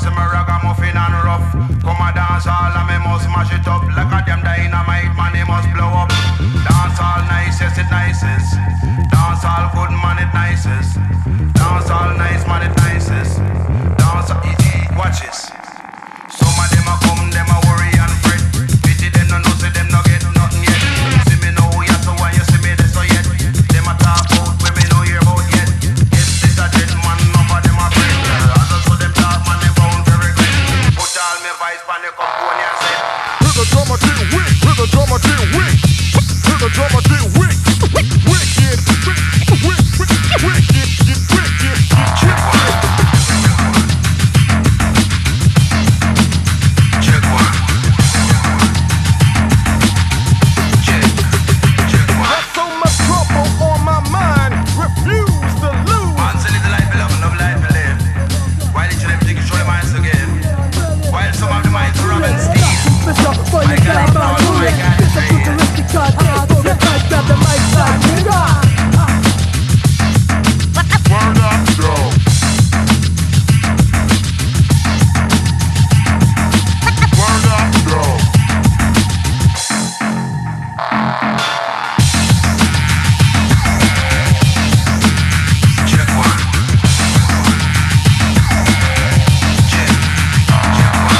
see me ragamuffin and rough. Come a dance all and me must mash it up. Like a damn dynamite, man, it must blow up. Dance all nice, yes it nicest. Dance all good, man, it nicest. Dance all nice, man, it nicest. Dance all, watch this. Some of them a come, them a worry and fret. Pity them no know, say them no get nothing yet. See me now, yeah, so when you see me there so yet. Them a talk about when me no hear about yet. Yes, this a dead man, none of them a friend. Others so them talk, man, they bound to regret. Put all me vice pan the company and say, to the drummer get wick, to the drummer get wick, to the drummer get wick, wicked, wicked, check one. Check one. Got so much trouble on my mind, refuse to lose. Once a little life beloved, love life to live. While each of them think show them eyes again. While some of them eyes rub and steal. I got it all, I got it free. Word up, yo. Word up, yo. Check one. Check one.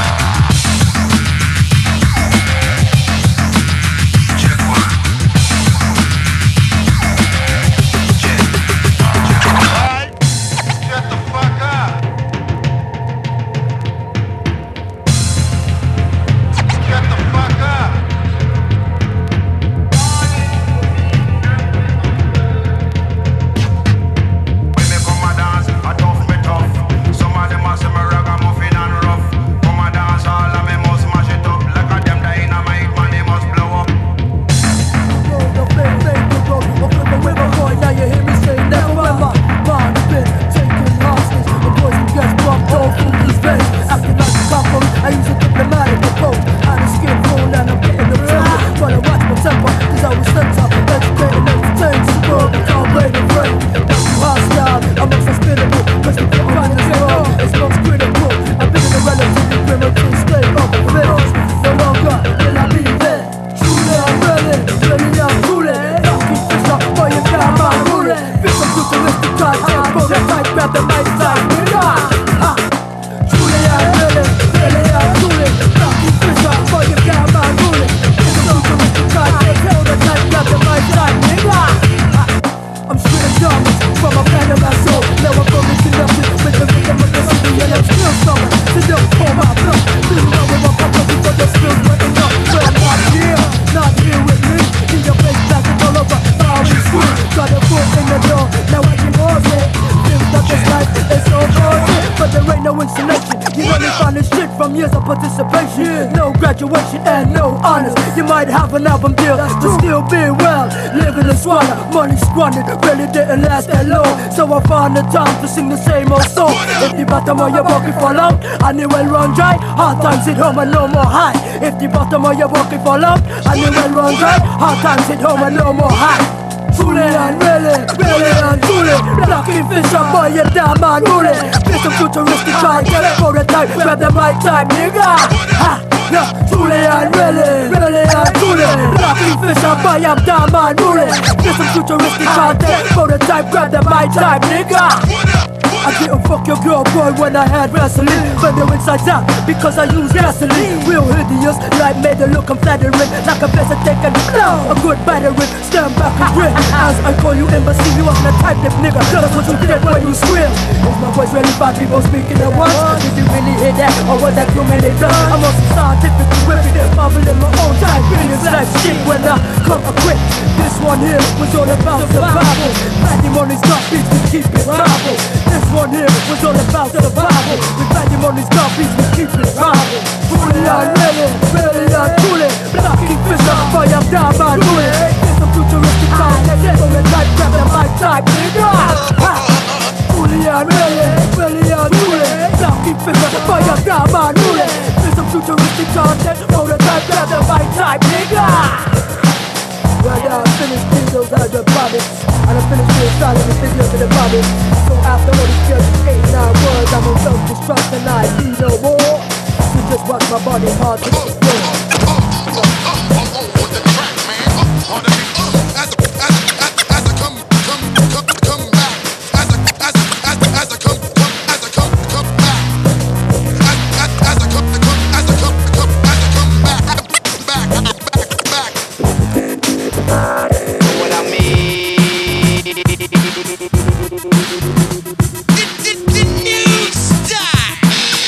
Check one. Alright, shut the fuck up. Shut the fuck up. When me come a dance, I tough me tough. Some of them a see me ragamuffin and rough. Come a dance all and me must mash it up. Like a damn dynamite, man, it must blow up. Now you hear me say never ever. Mind been taken hostage. The poison gets bumped off in his face. Acting like a copper, I use a diplomatic approach. Out of skin phone and I'm getting the temper. Trying to watch my temper, cause I was sent up. Educated, entertained, superb, and all brave and brave. That's too hostile, I'm unsustainable. Cause the put on the zero, it's most critical. I've been in a relatively primitive state of affairs. No longer will I be there. Truly I'm ready, really I'm truly. Keep this up for your time, I'm ruling. Feel some futuristic type, prototype, grab the mic side, truly I'm ready, really I'm truly. Keep this up for your time, I'm ruling. Feel some futuristic type, prototype, grab the mic side, I'm straight diamonds from a planet of my soul. Now I'm fully connected with the rhythm of the city and I'm still summoned to don't call my bluff. Feeling out with my papa before the skills running up. But I'm not here with me. In your face, blasting all over, foul and sweet. Got a foot in the door, now I can pause it. Feels like this life is all bullshit, but there ain't no insulation. You only find this shit from years of participation. No graduation and no honors. You might have an album deal, but still be well. Living and swallow, money squandered, really didn't last that long. So I found the time to sing the same old song. If the bottom of your pocket fall out, and it will run dry. Hard times hit home and no more high. If the bottom of your pocket fall out, and it will run dry. Hard times hit home and no more high. Truly and really and truly. Blocking fish up by your damn man ruling. Feel some futuristic try, get it for the type. Grab the right time, nigga. Ha! Yeah, truly and really and truly. Blocking fish up by your damn man ruling. Feel some futuristic try, get it for the type. Grab the right time, nigga. I didn't fuck your girl, boy, when I had wrestling. But they're inside out because I use gasoline. Real hideous, light made it look unflattering. Like a blessed taking a good battering. Stand back and grin as I call you embassy. You wasn't a type of nigga, that's what you did when you scream. Is my voice really bad, people speaking at once? Did you really hear that, or was that too many times? I'm also scientific and ripping, marvel in my own time. Feelings like shit when I come quick. This one here was all about survival. Mighty money's got beats, we keep it rival. This one here was all about survival. With mighty money's got beats, we keep it rival. Truly and really and truly. Blocking fish up, fire down my ruin. There's some futuristic time, let's go and life, grab the mic type, nigga. Truly and really and truly. Blocking fish up, fire down my ruin. There's some futuristic content, prototype, grab the mic type, nigga. Right out. finished videos I just promised. I done finished freestyling the videos of the promise. So after all these years, 8-9 words, I'm on self-destruct and I see no more. You just watch my body hard to the floor. On the track, man. On the beat. As I come back. As I come back. As I come back. What I mean? The new style.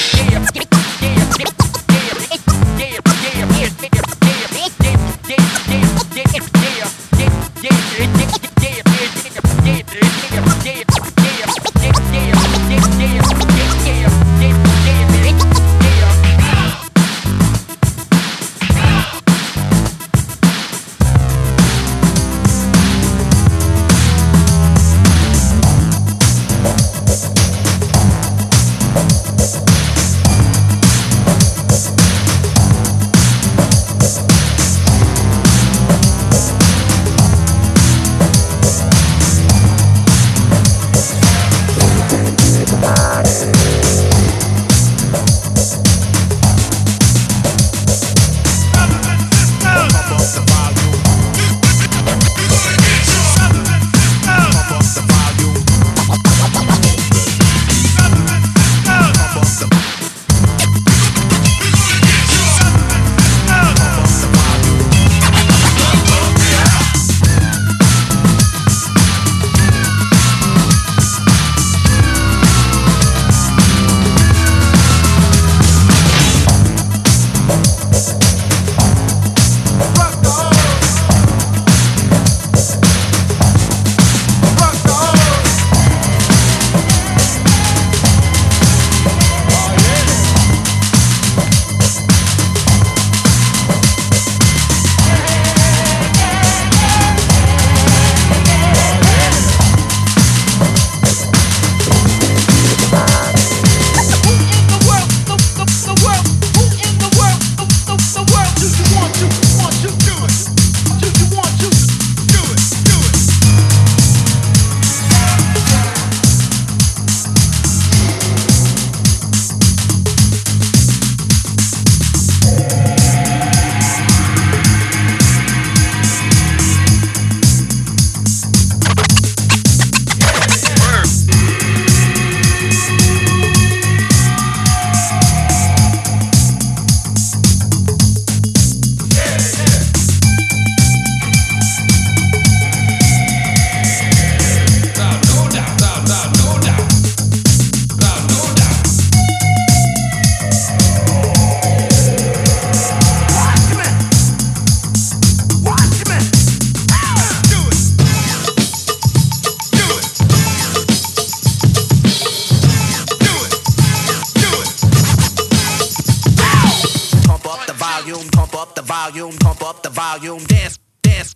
Pump up the volume, dance, dance.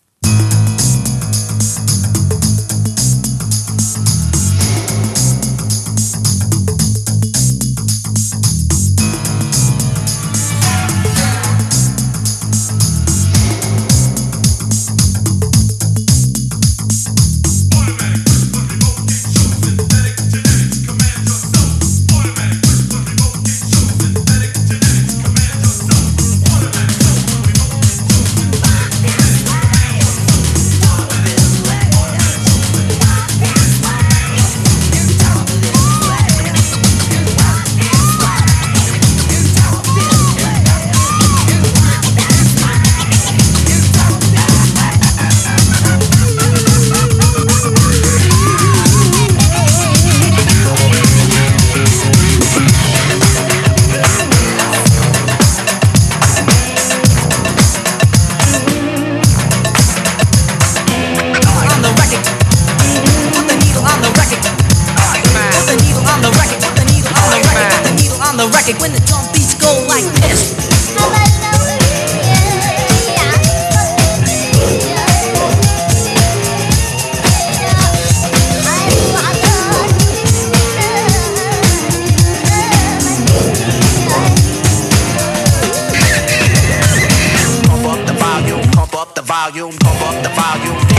When the drum beats go like this. Pump up the volume, pump up the volume, pump up the volume.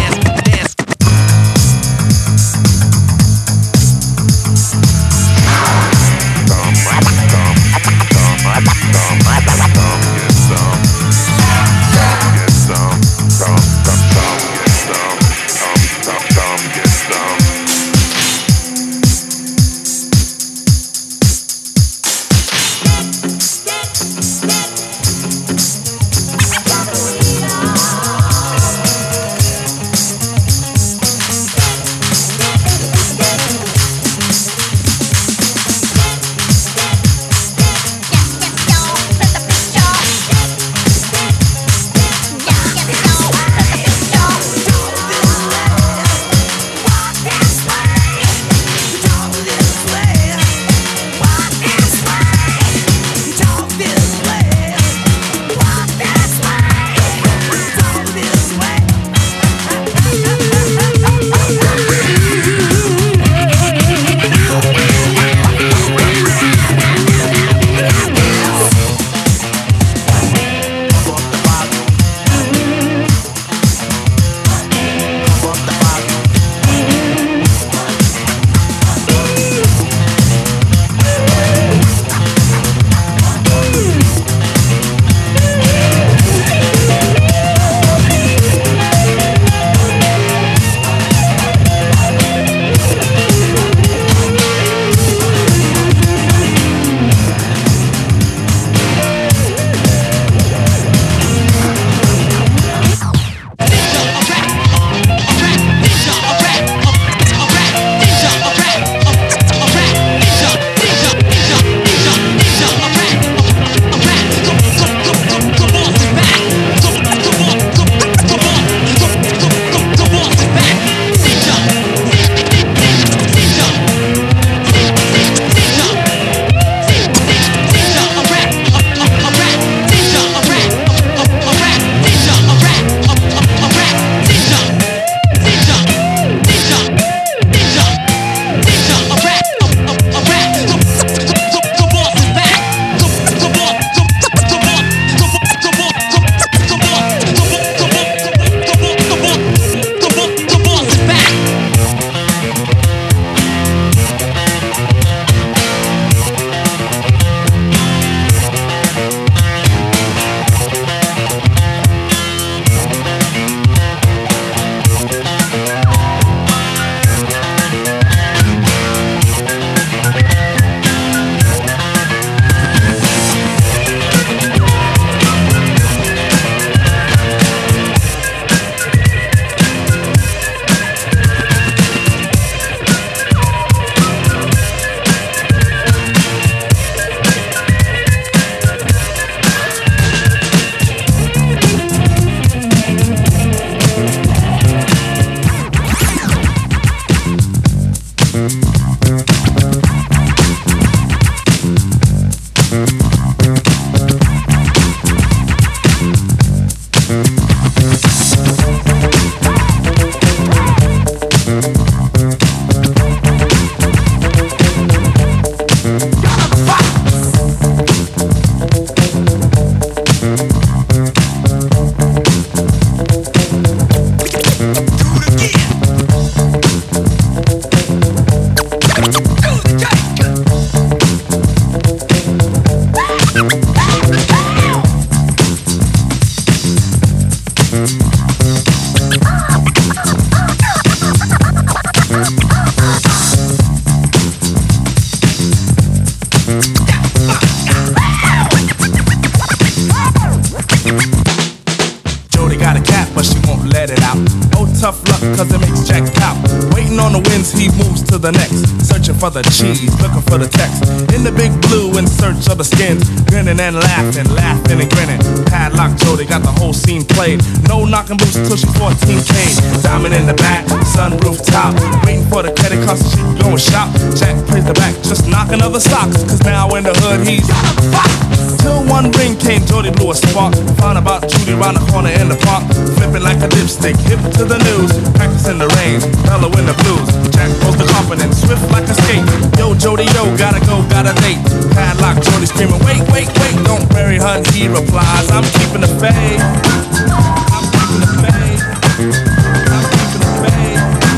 Jody got a cat, but she won't let it out. No tough luck, cause it makes Jack out. Waiting on the winds, he moves to the next. Searching for the cheese, looking for the text. In the big blue, in search of the skins. Grinning and laughing, laughing and grinning. Padlock Jody got the whole scene played. No knocking boots till she's 14K. Diamond in the back, sunroof top. Waiting for the credit card so she can go and shop. Jack plays the back, just knocking other socks. Cause now in the hood, he's till one ring came, Jody blew a spark. Found about Judy round the corner in the park. Flipping like a dipstick, hip to the news. Practicing the rain, mellow in the blues. Jack goes the confident, swift like a skate. Yo, Jody, yo, gotta go, got a date. Padlock, Jody screaming, wait, wait, wait. Don't bury her, and he replies, I'm keeping the faith. I'm keeping the faith. I'm keeping the faith.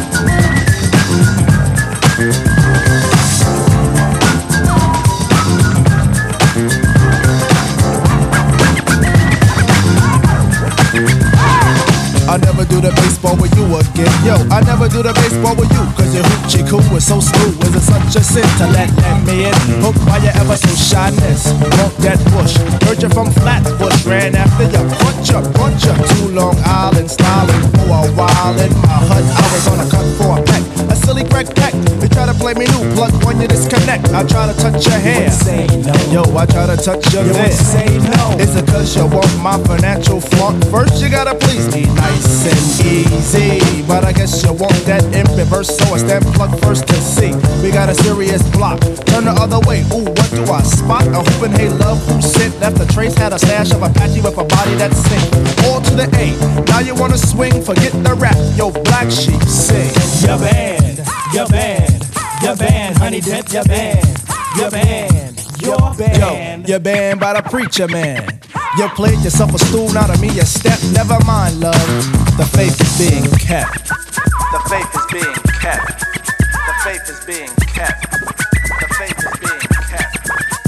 I never do the baseball with you again. Yo, I never do the baseball with you. Cause your hoochie coo is so smooth. Is it such a sin to let me in? Hooked by your ever so shyness. Walk that bush. Heard you from Flatbush. Ran after you. Punch up. To Long Island styling for a while in my hut. I was on a cut for a peck. A silly Greg Peck. You try to play me new. Plug when you disconnect. I try to touch your hair. Say no. Yo, I try to touch your hair. Say no. Is it cause you want my financial flaunt? First you gotta please me nice and easy, but I guess you want that in reverse, so I stand plug first to see. We got a serious block, turn the other way. Ooh, what do I spot? A hoopin' hey love who sent, left a trace, had a stash of Apache with a body that's sick. All to the A, now you wanna swing, forget the rap. Yo, Black Sheep, sing. Your band, your band, your band, honey dip, your band, your band, your band. Yo, your band by the preacher man. You played yourself a stool, out of me a step. Never mind, love. The faith is being kept. The faith is being kept. The faith is being kept. The faith is being kept.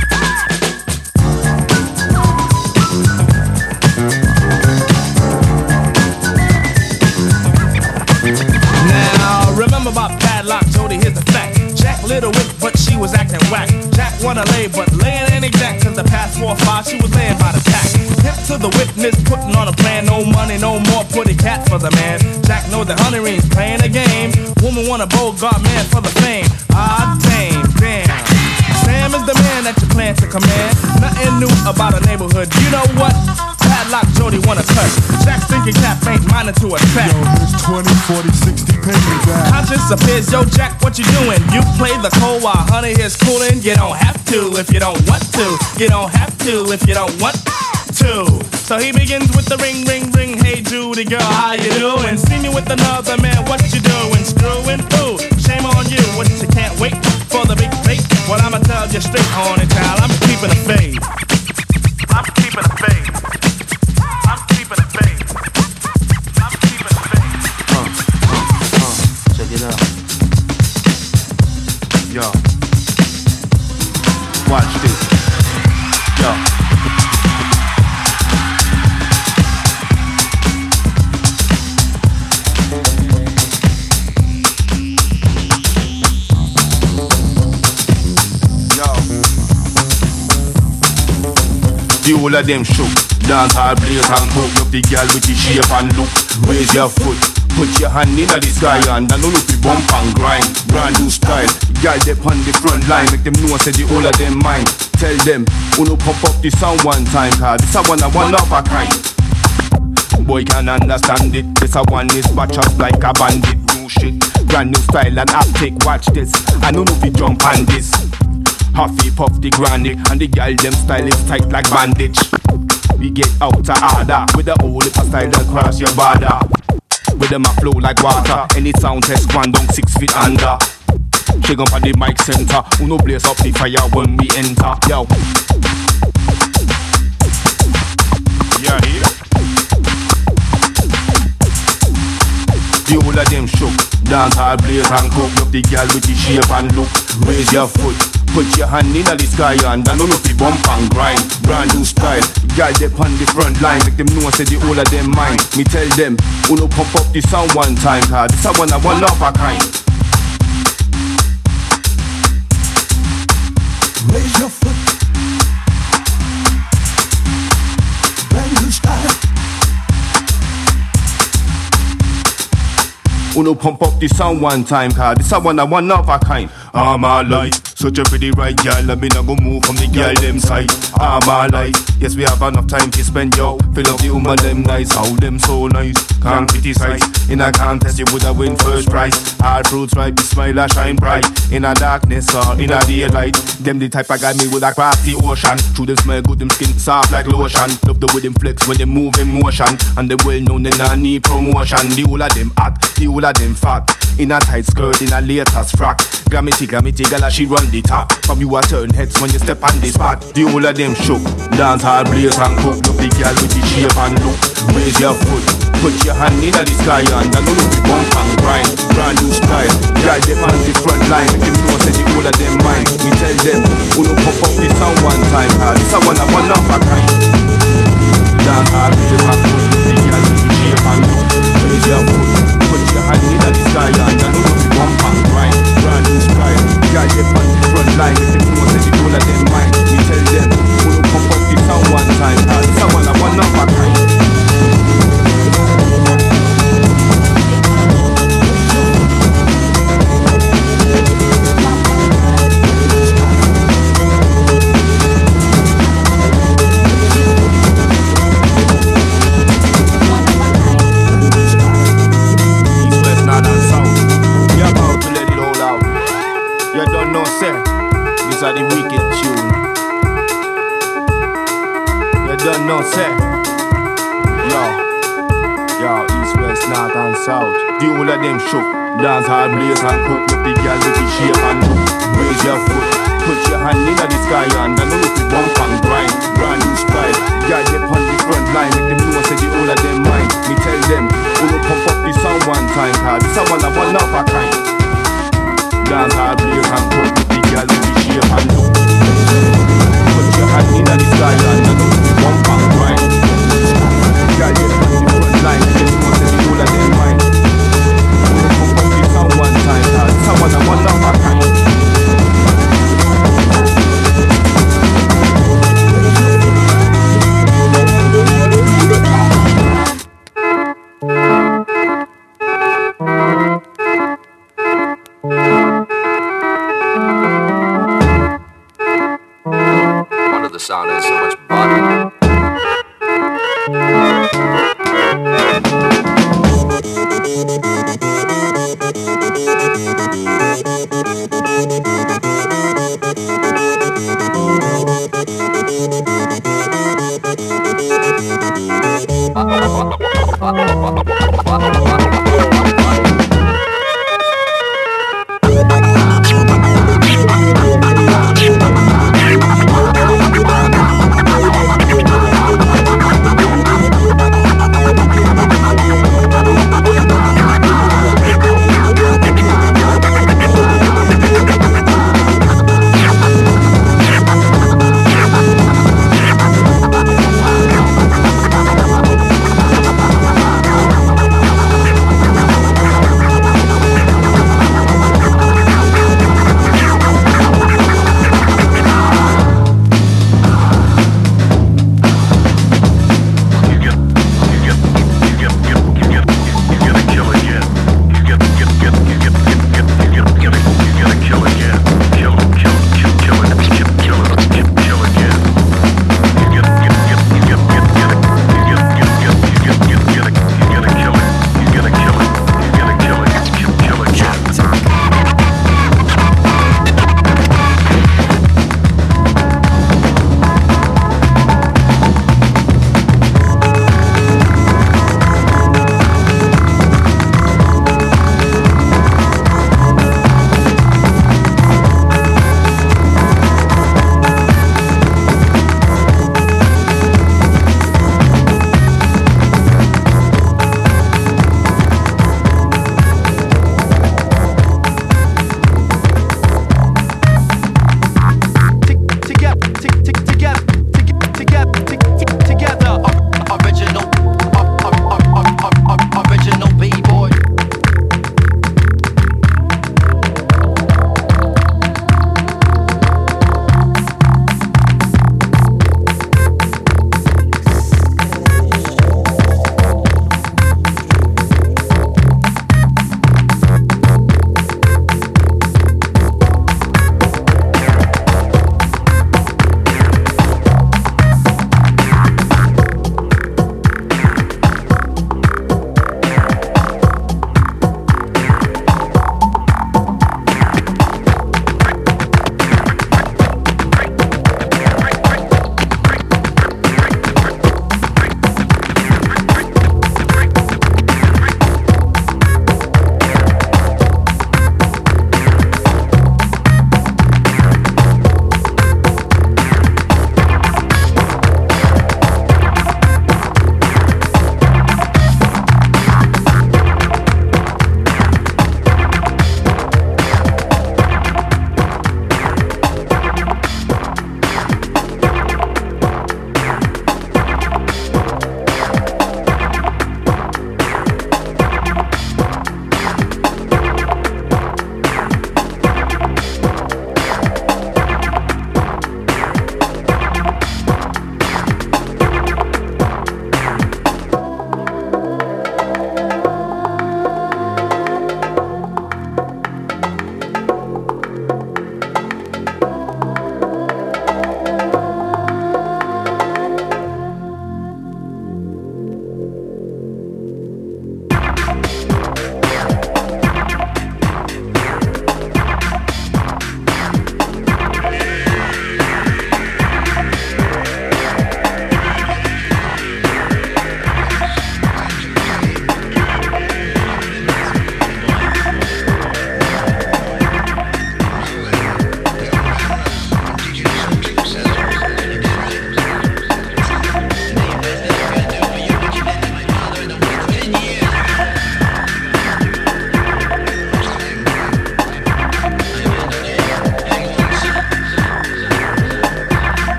Now, remember about Padlock Jody, here's the fact. Jack little wit, but she was acting whack. Jack wanna lay, but laying ain't exact. Cause the past 4 or 5, she was laying by the tack. Hip to the witness, putting on a plan. No money, no more, put a cat for the man. Jack know that Honey Reen's playing a game. Woman want a Bogart man for the fame. Ah, damn. Sam is the man that you plan to command. Nothing new about a neighborhood. You know what? Padlock Jody wanna touch. Jack's thinking cap ain't minding to attack. Yo, it's 20, 40, 60 pennies back. Conscience appears, yo Jack, what you doing? You play the cold while Honey here's cooling. You don't have to if you don't want to. You don't have to if you don't want to. So he begins with the ring, ring, ring. Hey Judy girl, how you doing? See me with another man, what you doing? Screwing? Ooh, shame on you. What you can't wait for the big fate? Well, I'ma tell you straight on it, child. I'm keeping the faith. I'm keeping the faith. I'm keeping the faith. I'm keeping the faith. Check it out. Yo. Watch this. Yo. The whole of them shook. Dance hall blaze and cook. Love the girl with the shape and look. Raise your foot. Put your hand in the sky and don't look the bump and grind. Brand new style. Girl they on the front line. Make them know say the whole of them mine. Tell them, uno pump up the sound one time. Cause this a one of a kind. Boy can understand it. This a one is batch up like a bandit. New shit. Brand new style and uptake. Watch this. I don't know if you jump on this. Huffy puff the granny and the girl them style is tight like bandage. We get out of order with the old style that cross your border. With them a flow like water. Any sound test one down 6 feet under. Shake up on the mic center. Uno blaze up the fire when we enter. Yo. Yeah, here. The whole of them shook. Dance hall blaze and cook. Love the girl with the shape and look. Raise your foot. Put your hand in the sky and I know if you bump and grind. Brand new style, girl they on the front line. Make them know say the whole of them mine. Me tell them, uno pump up the sound one time, cause this a one of a kind. Raise your foot. Brand new style. Uno pump up the sound one time, cause this a one of a kind. All my life, searching for the right girl, and me not go move from the girl them side. All my life, yes we have enough time to spend, yo. Fill up the woman them nice, how them so nice. Can't criticize, in a contest you woulda win first prize. All fruits ripe, the smile a shine bright. In a darkness or in a daylight, them the type of guy me with a cross the ocean. Through them smell good, them skin soft like lotion. Love the way them flex when they move in motion. And them well known, they not need promotion. The whole of them hot, the whole of them fat. In a tight skirt, in a latest frock. Glamity, gala, she run the top. From you a turn heads when you step on the spot. The whole of them shook. Dance hard, blaze and cook. Look the girl with the shape and look. Raise your foot, put your hand in the sky and I know if you bump and grind. Brand new style, girl they on the front line. Make them know say the whole of them mind. We tell them, uno pop up the sound one time. This a one of a kind. Dance hard, blaze and cook. Look the girl with the shape and look. Raise your foot, put your hand in the sky and I know if you bump and grind. Brand new style, girl they on the front line. Make them know say the whole of them mind. We tell them, uno pop up the sound one time. This a one of a kind. These are the wicked tune. You don't know, say. Yo, east, west, north and south. The whole of them shook. Dance hard, blaze and cook. Look the girl with the shape and look. Raise your foot, put your hand in the sky and I know if you bump and grind. Brand new style, girl they on the front line. Make them know say the whole of them mind. Me tell them, uno pump up the sound one time, cause this a one of a kind. Dance hard, blaze and cook. Look the girl with the shape and look. Put your hand in the sky and I know if you bump and grind. Girl they on the front line. Make them know say the whole of them mind. Uno pump up the sound one time, cause this a one of a kind. The sound has so much body.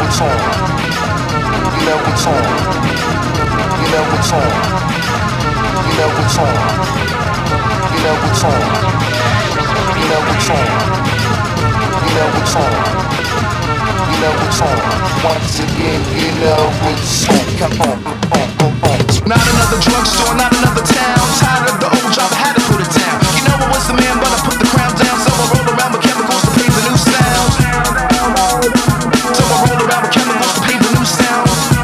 what's on. You know what's on. You know what's on. You know what's on. You know what's on. You know what's on. You know what's on. You know what's on. Once again, you know what's on. Come on, on. Not another drugstore, not another town. Tired of the old job, I had to put it down. You know I was the man, but I put the crown down. So I roll around with chemicals to pave the new sound. So I roll around with chemicals to pave the new sound.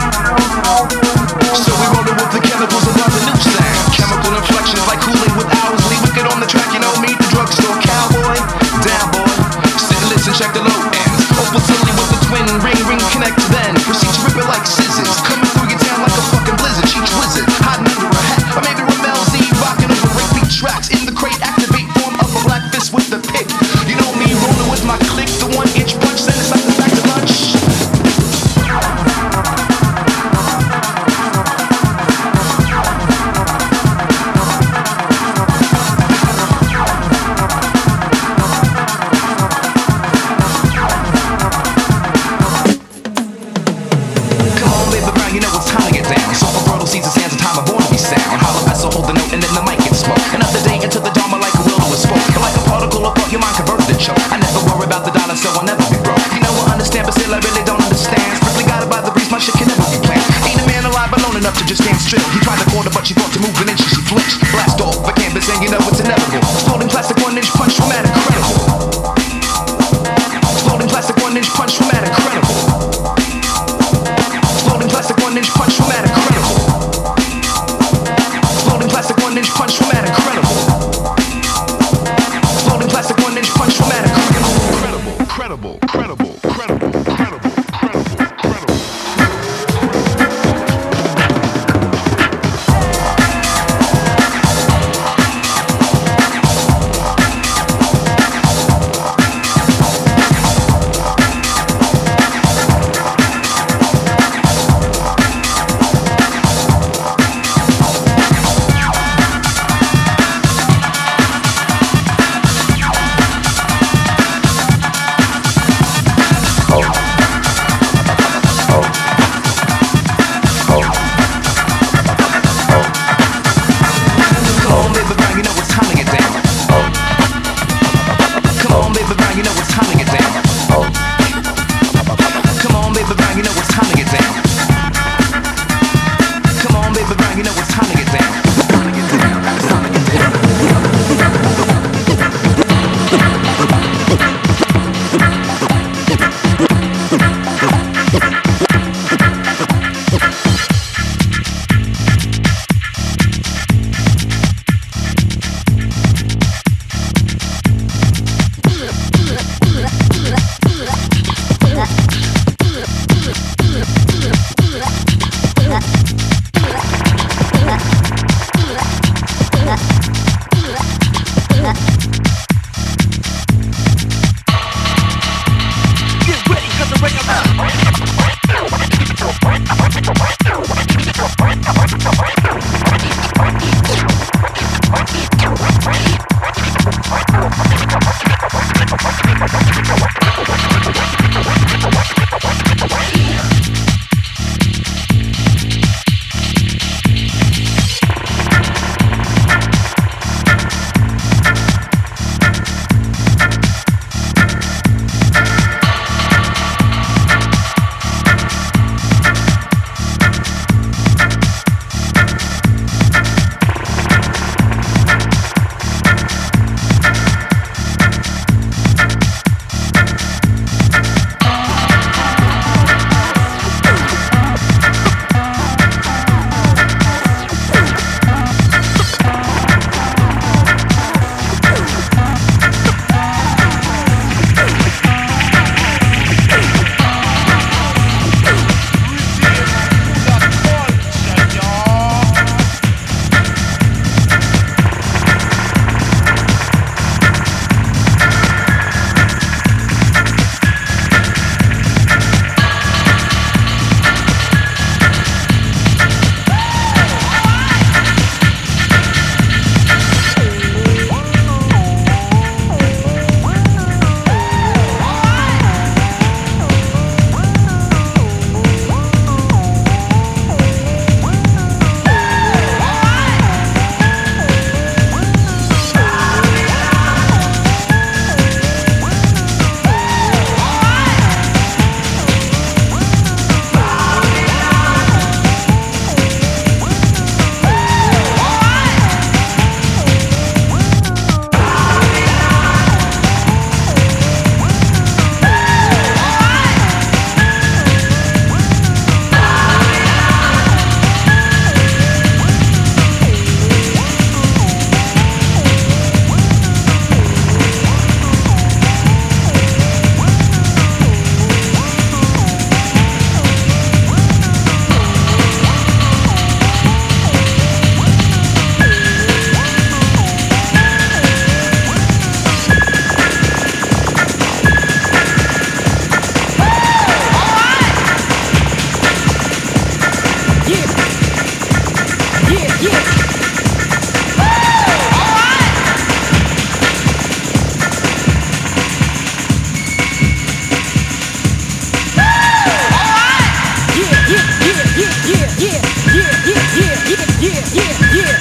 So we rollin' with the chemicals and love the new sound. Chemical inflections like Kool-Aid with Owsley. Wicked on the track, you know me, the drugstore cowboy. Down boy, sit and listen, check the low ends. Open silly with the twin, ring, connect then. Proceed to rip it like scissors. Coming through your town like a fucking blizzard. Cheech wizard, hiding under a hat. Or maybe Ramel Z, rocking over breakbeat tracks. In the crate, activate form of a black fist with the pick. You know me, rolling with my click. The 1-inch punch, send us like the back to lunch. You know it's time to get down. So for brutal seasons, hands and time are born to be sound. Hollow vessel, hold the note, and then the mic gets smoked. Another day into the Dharma like a wilderness spoke. Like a particle of thought, your mind converted to choke. I never worry about the dollar, so I'll never be broke. You know I understand, but still I really don't understand. Strictly guided by the breeze, my shit can never be planned. Ain't a man alive alone enough to just stand still. He tried to quarter, but she thought to move an inch, she flinched. Blast off the canvas, and you know it's inevitable. Exploding plastic 1-inch punch from Mad Incredible. Exploding plastic 1-inch punch from Mad Incredible. Exploding plastic 1-inch punch from Mad Incredible. Exploding plastic 1-inch punch from Mad Incredible. Exploding plastic 1-inch punch from Mad Incredible. Incredible.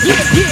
Yeah,